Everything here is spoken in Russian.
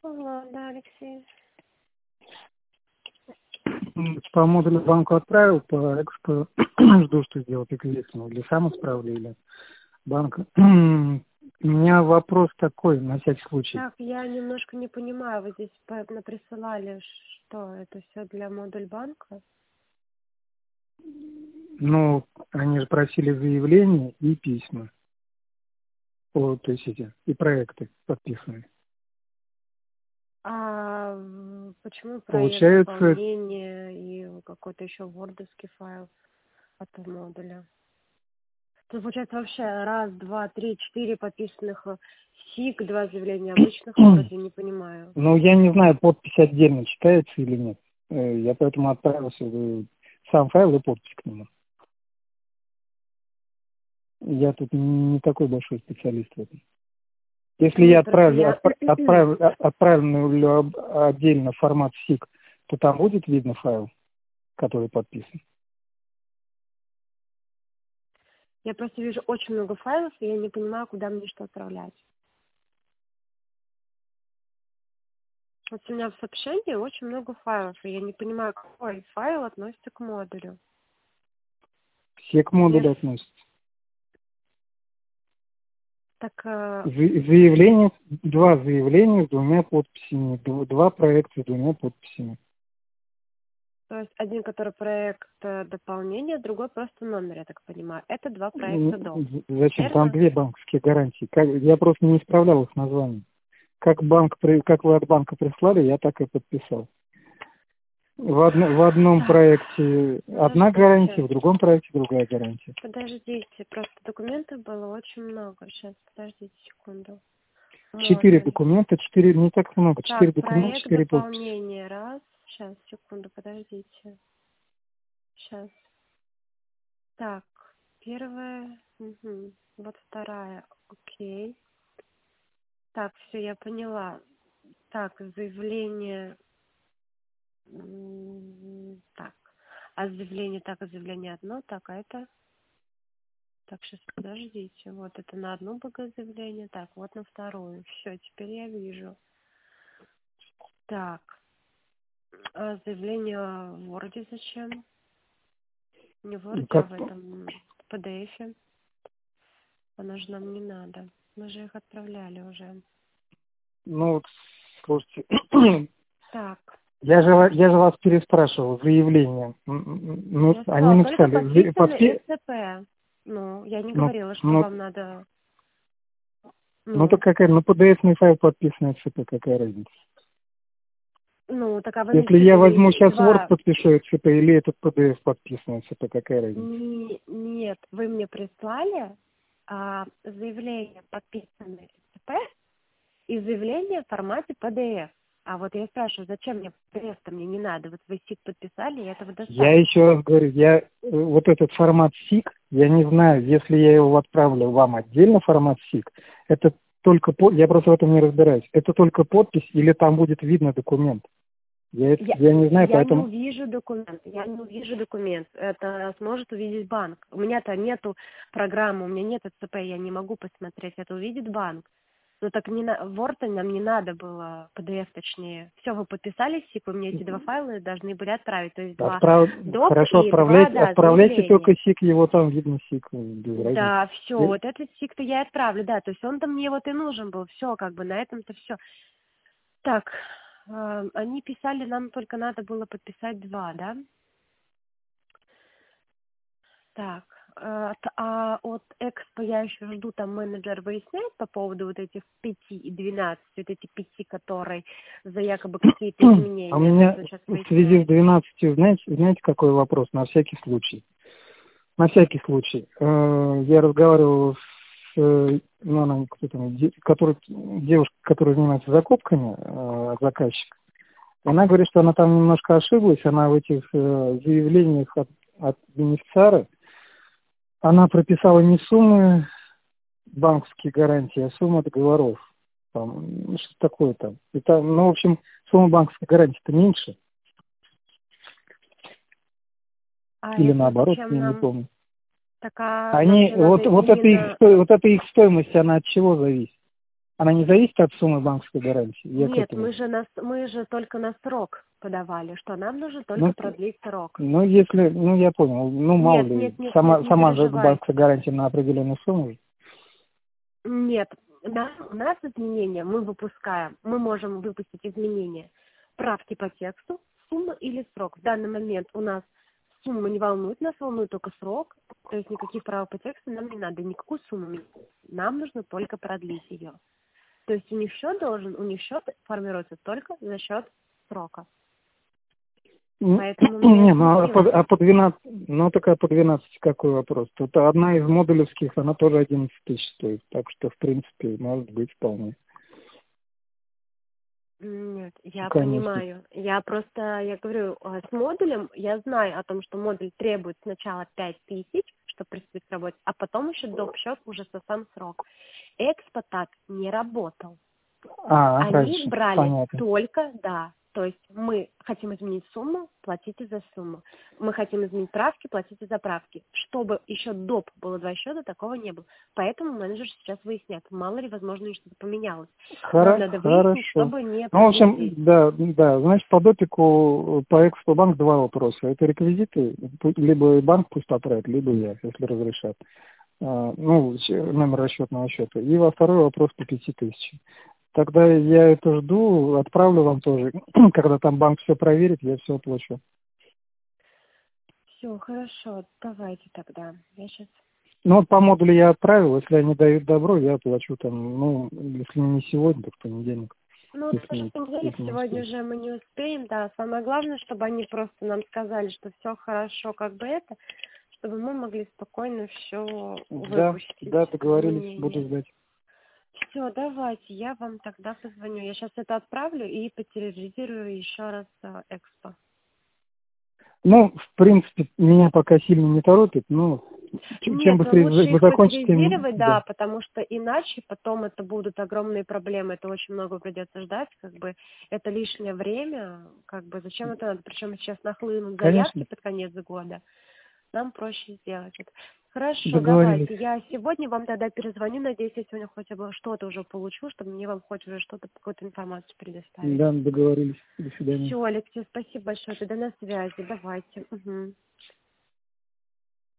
Да, Алексей. По модулю банку отправил, по экспо жду, что сделать эквестину. Или сам исправлю, или банк. У меня вопрос такой, на всякий случай. Так, я немножко не понимаю, вы здесь присылали, что это все для модуль банка? Ну, они же просили заявления и письма. То есть эти, и проекты подписаны. А почему проект Получается, заполнения и какой-то еще вордовский файл от модуля? Тут получается вообще раз, два, три, четыре подписанных СИК, два заявления обычных, вроде не понимаю. ну, я не знаю, подпись отдельно читается или нет. Я поэтому отправился в сам файл и подпись к нему. Я тут не такой большой специалист в этом. Если я Нет, просто я... отправлю отдельно формат СИК, то там будет видно файл, который подписан. Я просто вижу очень много файлов, и я не понимаю, куда мне что отправлять. Вот у меня в сообщении очень много файлов, и я не понимаю, какой файл относится к модулю. Все к модулю относятся. Так, Заявление, два заявления с двумя подписями, два проекта с двумя подписями. то есть один, который проект дополнения, другой просто номер, я так понимаю. Это два проекта доп. Зачем? Там Верно? две банковские гарантии. Я просто не исправлял их название. Как вы от банка прислали, я так и подписал. В одном Так, проекте одна гарантия, в другом проекте другая гарантия. Подождите, просто документов было очень много. Сейчас, подождите секунду. 4 Модуль. документа, 4, не так много, 4 Так, документа, проект 4 подписи. дополнения раз. Сейчас, секунду, подождите. Сейчас. Так, первая. Угу. Вот вторая. Окей. Так, все, я поняла. Так, заявление. Так. А заявление так, а заявление одно, так, а это. Так, сейчас подождите. Вот это на одну БГ заявление. Так, вот на вторую. Все, теперь я вижу. Так. А заявление в Word зачем? Не в Word, а Как, в этом PDF. Оно же нам не надо. Мы же их отправляли уже. ну, слушайте, Так. я же вас переспрашивал, заявление. Ну, Я они сказала, только написали, подписаны СЦП. Ну, я не ну, говорила, что ну, вам надо... ну, так какая, ну, PDF-ный файл подписанный ЦП, какая разница? Так а вы Если я написали возьму сейчас Word, два... подпишу ЦП, или этот PDF подписанный ЦП, какая разница? Нет, вы мне прислали заявление подписанное СЦП и заявление в формате PDF. А вот я спрашиваю, зачем мне PDF-то мне не надо? Вот вы СИК подписали, и этого Я достаточно. еще раз говорю, вот этот формат СИК, я не знаю, если я его отправлю вам отдельно формат СИК, это только, я просто в этом не разбираюсь, это только подпись или там будет видно документ? Я не знаю, Я не поэтому... увижу документ. Это сможет увидеть банк. У меня-то нету программы, у меня нет ЦП, я не могу посмотреть. Это увидит банк. Ну так Word нам не надо было, PDF точнее. Все, вы подписали СИК, вы мне эти два файла должны были отправить. То есть два доп. Хорошо, И два, отправляйте только заявления. СИК, его там видно СИК, без разницы. Да, все, вот этот СИК-то я и отправлю, да. То есть он-то мне вот и нужен был. Все, как бы на этом-то все. Так, они писали, нам только надо было подписать два, да? Так, от Экспо я еще жду, там менеджер выясняет по поводу вот этих 5 и 12, вот эти 5, которые за якобы какие-то изменения. А у меня Сейчас в связи с выясняет. 12, знаете, какой вопрос, на всякий случай? На всякий случай. Я разговаривал с, ну, она, кто там, девушка, которая занимается закупками, заказчик. Она говорит, что она там немножко ошиблась, она в этих заявлениях от бенефициара, она прописала не суммы банковские гарантии, а сумму договоров. Там, ну, что такое там. И там, ну, в общем, сумма банковской гарантии-то меньше. А Или это наоборот, зачем я не нам? помню. Так, нам Они, же надо вот эта именно... их стоимость, она от чего зависит? Она не зависит от суммы банковской гарантии? Я к Нет, этому. мы же только на срок подавали, что нам нужно только продлить срок. Ну, если, ну, я понял, ну, мало Нет, ли, нет, нет, сама нет, не же переживайте. банковская гарантия на определенную сумму. Нет, у нас изменения мы выпускаем, мы можем выпустить изменения. Правки по тексту, сумма или срок. В данный момент у нас сумма не волнует, нас волнует только срок, то есть никаких правок по тексту нам не надо, никакую сумму. Нам нужно только продлить ее. То есть у них счет формируется только за счет срока. Поэтому Не, меня а по 12, ну такая по 12 какой вопрос? Тут одна из модулевских, она тоже 11 тысяч стоит, так что в принципе может быть вполне. Нет, я Конечно. понимаю. Я говорю, с модулем я знаю о том, что модуль требует сначала 5000, чтобы приступить к работе, а потом еще доп. Счет уже за сам срок. Экспо так не работал. Они Хорошо, брали понятно. только, то есть мы хотим изменить сумму, платите за сумму. Мы хотим изменить правки, платите за правки. Чтобы еще доп. Было 2 счета, такого не было. Поэтому менеджер сейчас выясняет, мало ли, возможно, что-то поменялось. Нам надо выяснить, чтобы не Ну, в общем, привезли. да, значит, по допику по Экспобанк два вопроса. Это реквизиты, либо банк пусть отправит, либо я, если разрешат. Номер расчетного счета. И второй вопрос по 5000. Тогда я это жду, отправлю вам тоже. Когда там банк все проверит, я все оплачу. Все, хорошо, давайте тогда. Я сейчас... Ну, вот по модулю я отправил, если они дают добро, я оплачу там, если не сегодня, то в понедельник. Ну, даже в понедельник сегодня уже мы не успеем, да. Самое главное, чтобы они просто нам сказали, что все хорошо, чтобы мы могли спокойно все выпустить. Да, договорились, буду ждать. Все, давайте, я вам тогда позвоню. Я сейчас это отправлю и потерроризирую еще раз Экспо. Ну, в принципе, меня пока сильно не торопит, чем быстрее лучше вы их закончите, потерроризировать, да, потому что иначе потом это будут огромные проблемы, это очень много придется ждать, это лишнее время, зачем это надо, причем сейчас нахлынут заявки под конец года, нам проще сделать это. Хорошо, давайте, я сегодня вам тогда перезвоню, надеюсь, я сегодня хотя бы что-то уже получу, чтобы мне вам хоть уже какую-то информацию предоставить. Да, договорились. До свидания. Все, Алексей, спасибо большое, тогда на связи, давайте. Угу.